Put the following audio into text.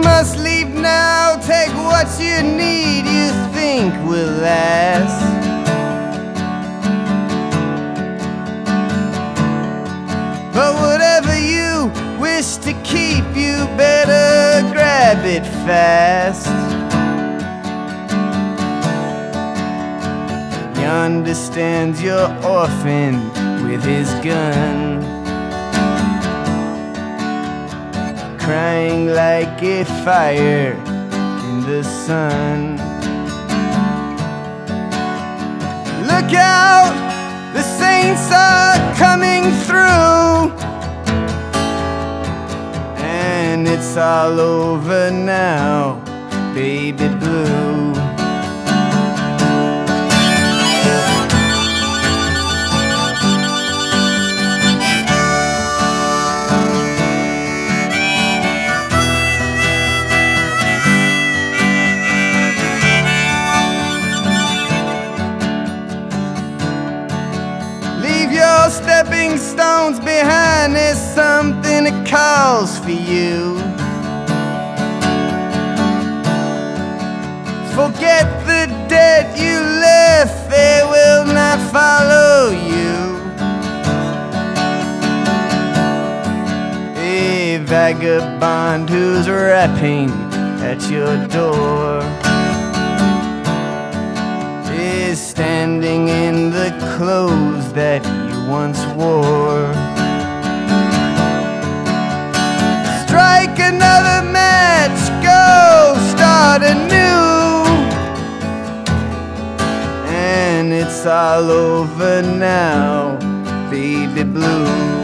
must leave now, take what you need, you think will last. But whatever you wish to keep, you better grab it fast. Yonder stands your orphan with his gun, crying like a fire in the sun. Look out, the saints are coming through, and it's all over now, baby blue. Stepping stones behind, there's something that calls for you. Forget the debt you left, they will not follow you. A vagabond who's rapping at your door is standing in the clothes that you once wore. Strike another match, go start anew, and it's all over now, baby blue.